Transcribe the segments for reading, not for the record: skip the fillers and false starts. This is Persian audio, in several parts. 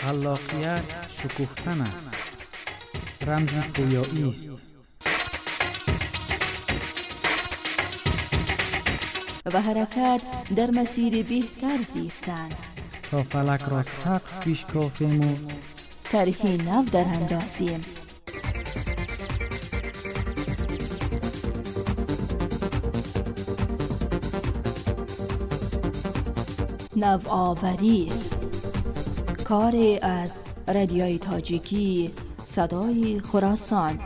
خلاقیت شکوفتن است، رمزی پویایی است. و حرکت در مسیر بهتر زیستن تا فلک را سقف پیش کافیم و طرحی نو در اندازیم. نوآوری، کاری از رادیوی تاجیکی صدای خراسان.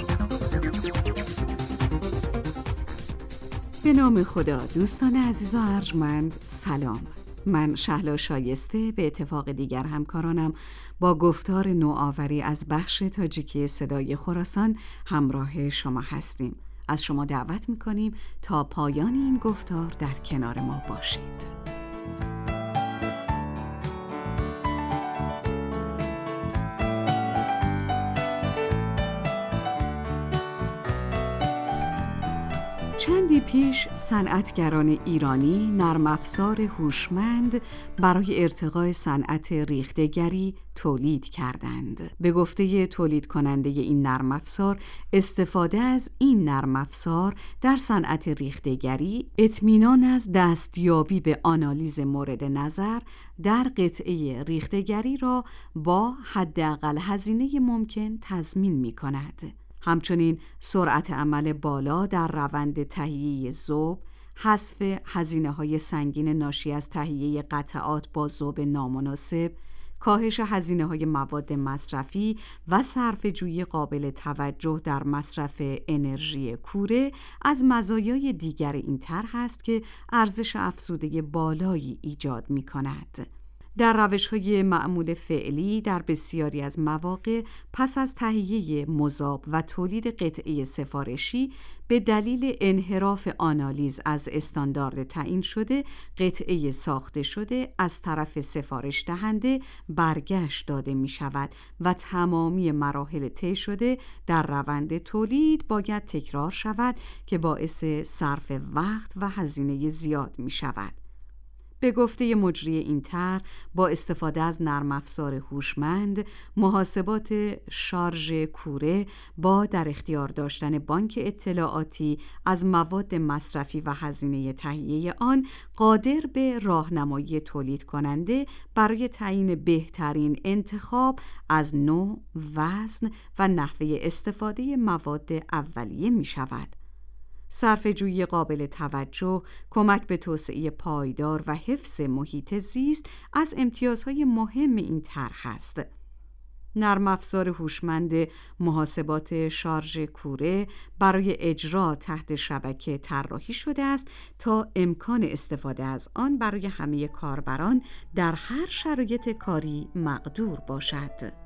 به نام خدا. دوستان عزیز و ارجمند، سلام. من شهلا شایسته به اتفاق دیگر همکارانم با گفتار نوآوری از بخش تاجیکی صدای خراسان همراه شما هستیم. از شما دعوت می‌کنیم تا پایان این گفتار در کنار ما باشید. چندی پیش صنعتگران ایرانی نرم افزار هوشمند برای ارتقای صنعت ریخته‌گری تولید کردند. به گفته تولید کننده این نرم افزار، استفاده از این نرم افزار در صنعت ریخته‌گری اطمینان از دستیابی به آنالیز مورد نظر در قطعه ریخته‌گری را با حداقل هزینه ممکن تضمین می‌کند. همچنین سرعت عمل بالا در روند تهیه ذوب، حذف هزینه‌های سنگین ناشی از تهیه قطعات با ذوب نامناسب، کاهش هزینه‌های مواد مصرفی و صرفه‌جویی قابل توجه در مصرف انرژی کوره از مزایای دیگر این طرح است که ارزش افزوده بالایی ایجاد می‌کند. در روش‌های معمول فعلی در بسیاری از مواقع پس از تهیه مذاب و تولید قطعه سفارشی به دلیل انحراف آنالیز از استاندارد تعیین شده، قطعه ساخته شده از طرف سفارش دهنده برگشت داده می شود و تمامی مراحل طی شده در روند تولید باید تکرار شود که باعث صرف وقت و هزینه زیاد می شود. به گفته مجری این طرح، با استفاده از نرم افزار هوشمند، محاسبات شارژ کوره با در اختیار داشتن بانک اطلاعاتی از مواد مصرفی و هزینه تهیه آن، قادر به راهنمایی تولید کننده برای تعیین بهترین انتخاب از نوع، وزن و نحوه استفاده مواد اولیه می شود. صرفه‌جویی قابل توجه، کمک به توسعه پایدار و حفظ محیط زیست از امتیازهای مهم این طرح است. نرم افزار هوشمند محاسبات شارژ کوره برای اجرا تحت شبکه طراحی شده است تا امکان استفاده از آن برای همه کاربران در هر شرایط کاری مقدور باشد.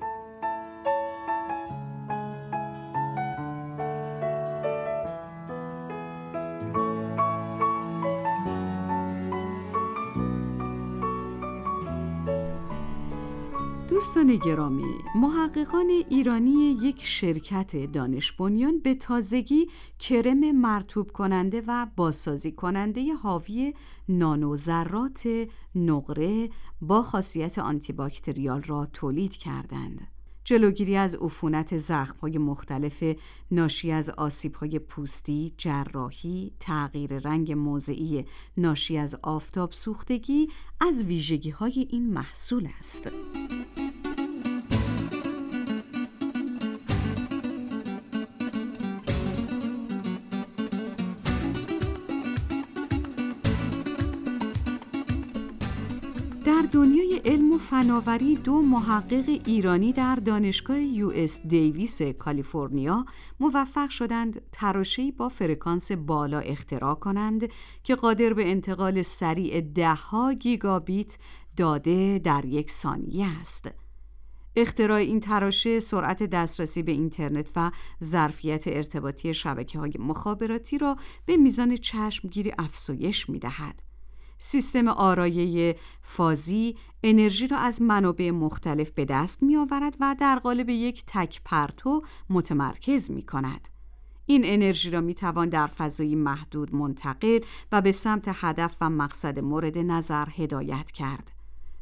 دوستان گرامی، محققان ایرانی یک شرکت دانش بنیان به تازگی کرم مرطوب کننده و بازسازی کننده حاوی نانوذرات نقره با خاصیت آنتی باکتریال را تولید کردند. جلوگیری از عفونت زخم‌های مختلف ناشی از آسیب‌های پوستی، جراحی، تغییر رنگ موضعی ناشی از آفتاب سوختگی از ویژگی‌های این محصول است. در دنیای علم و فناوری، دو محقق ایرانی در دانشگاه US دیویس کالیفرنیا موفق شدند تراشه‌ای با فرکانس بالا اختراع کنند که قادر به انتقال سریع 10 گیگابیت داده در یک ثانیه است. اختراع این تراشه سرعت دسترسی به اینترنت و ظرفیت ارتباطی شبکه‌های مخابراتی را به میزان چشمگیری افزایش می‌دهد. سیستم آرایه فازی انرژی را از منابع مختلف به دست می آورد و در قالب یک تک پرتو متمرکز می کند. این انرژی را می توان در فضایی محدود منتقل و به سمت هدف و مقصد مورد نظر هدایت کرد.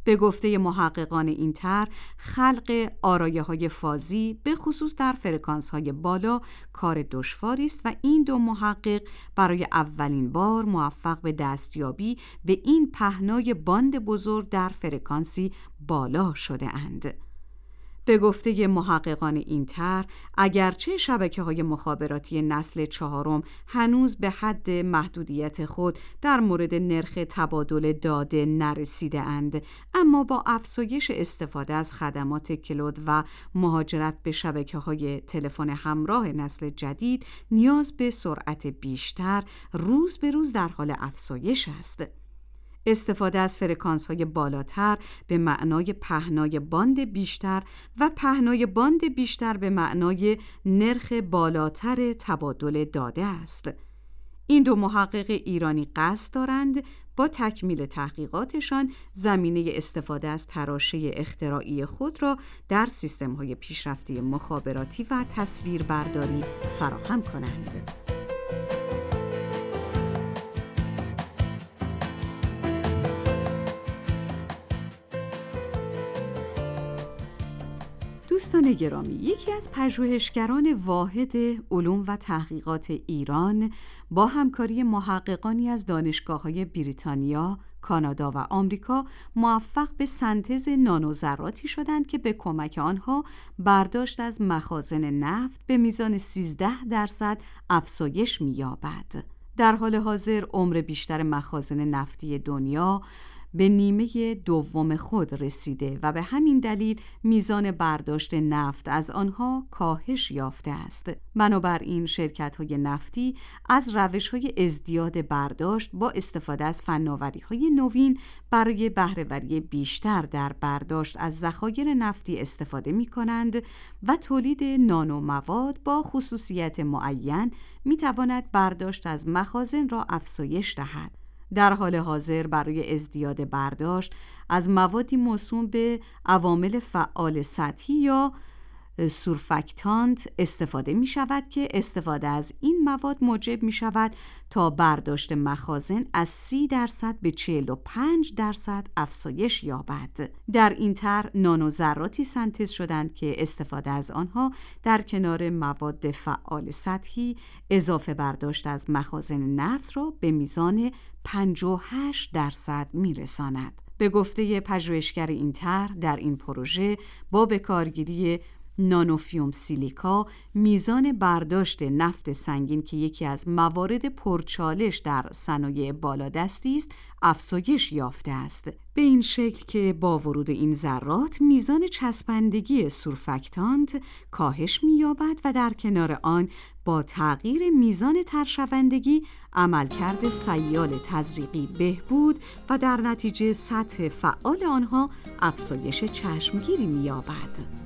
به گفته محققان این طرح، خلق آرایه‌های فازی به خصوص در فرکانس‌های بالا کار دشواری است و این دو محقق برای اولین بار موفق به دستیابی به این پهنای باند بزرگ در فرکانسی بالا شده اند. به گفته محققان این طرح، اگرچه شبکه‌های مخابراتی نسل چهارم هنوز به حد محدودیت خود در مورد نرخ تبادل داده نرسیده اند، اما با افزایش استفاده از خدمات کلود و مهاجرت به شبکه‌های تلفن همراه نسل جدید، نیاز به سرعت بیشتر روز به روز در حال افزایش است. استفاده از فرکانس‌های بالاتر به معنای پهنای باند بیشتر و پهنای باند بیشتر به معنای نرخ بالاتر تبادل داده است. این دو محقق ایرانی قصد دارند با تکمیل تحقیقاتشان زمینه استفاده از تراشه اختراعی خود را در سیستم‌های پیشرفته مخابراتی و تصویربرداری فراهم کنند. دوستان گرامی، یکی از پژوهشگران واحد علوم و تحقیقات ایران با همکاری محققانی از دانشگاه‌های بریتانیا، کانادا و آمریکا موفق به سنتز نانوذراتی شدند که به کمک آنها برداشت از مخازن نفت به میزان 13% افزایش می‌یابد. در حال حاضر عمر بیشتر مخازن نفتی دنیا به نیمه دوم خود رسیده و به همین دلیل میزان برداشت نفت از آنها کاهش یافته است. بنابراین شرکت‌های نفتی از روش‌های ازدیاد برداشت با استفاده از فناوری‌های نوین برای بهره‌وری بیشتر در برداشت از ذخایر نفتی استفاده می‌کنند و تولید نانومواد با خصوصیت معین می‌تواند برداشت از مخازن را افزایش دهد. در حال حاضر برای ازدیاد برداشت از موادی موسوم به عوامل فعال سطحی یا سورفاکتانت استفاده می شود که استفاده از این مواد موجب می شود تا برداشت مخازن از 30% به 45% افزایش یابد. در این طرح نانوذراتی سنتز شدند که استفاده از آنها در کنار مواد فعال سطحی اضافه برداشت از مخازن نفت را به میزان 58% می رساند. به گفته پژوهشگر این طرح، در این پروژه با بکارگیری نانوفیوم سیلیکا میزان برداشت نفت سنگین که یکی از موارد پرچالش در صنایع بالادستی است افزایش یافته است، به این شکل که با ورود این ذرات میزان چسبندگی سورفاکتانت کاهش می‌یابد و در کنار آن با تغییر میزان ترشوندگی عملکرد سیال تزریقی بهبود و در نتیجه سطح فعال آنها افزایش چشمگیری می‌یابد.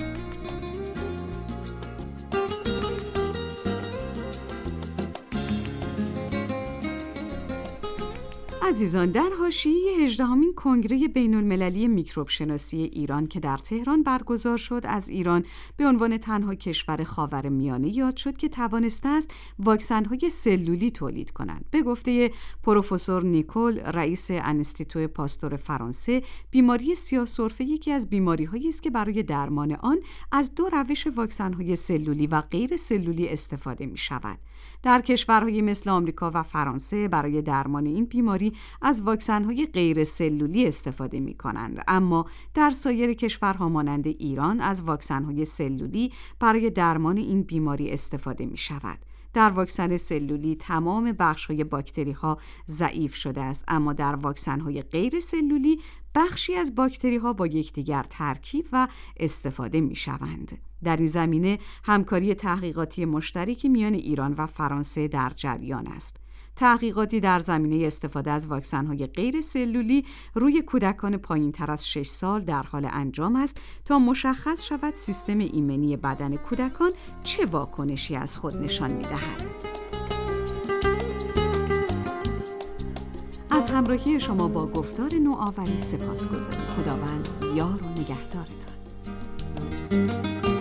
عزیزان، در حاشیه 18مین کنگره بین‌المللی میکروب شناسی ایران که در تهران برگزار شد، از ایران به عنوان تنها کشور خاورمیانه یاد شد که توانسته است واکسن‌های سلولی تولید کند. به گفته پروفسور نیکول، رئیس انستیتو پاستور فرانسه، بیماری سیاه‌سرفه یکی از بیماری‌هایی است که برای درمان آن از دو روش واکسن‌های سلولی و غیر سلولی استفاده می‌شود. در کشورهای مثل آمریکا و فرانسه برای درمان این بیماری از واکسن‌های غیر سلولی استفاده می‌کنند، اما در سایر کشورها مانند ایران از واکسن‌های سلولی برای درمان این بیماری استفاده می‌شود. در واکسن سلولی تمام بخش‌های باکتری‌ها ضعیف شده است، اما در واکسن‌های غیر سلولی بخشی از باکتری‌ها با یکدیگر ترکیب و استفاده می‌شوند. در این زمینه همکاری تحقیقاتی مشترکی میان ایران و فرانسه در جریان است. تحقیقاتی در زمینه استفاده از واکسن‌های غیر سلولی روی کودکان پایین‌تر از 6 سال در حال انجام است تا مشخص شود سیستم ایمنی بدن کودکان چه واکنشی از خود نشان می‌دهد. از همراهی شما با گفتار نوآوری سپاسگزارم. خداوند یار و نگهدارتان.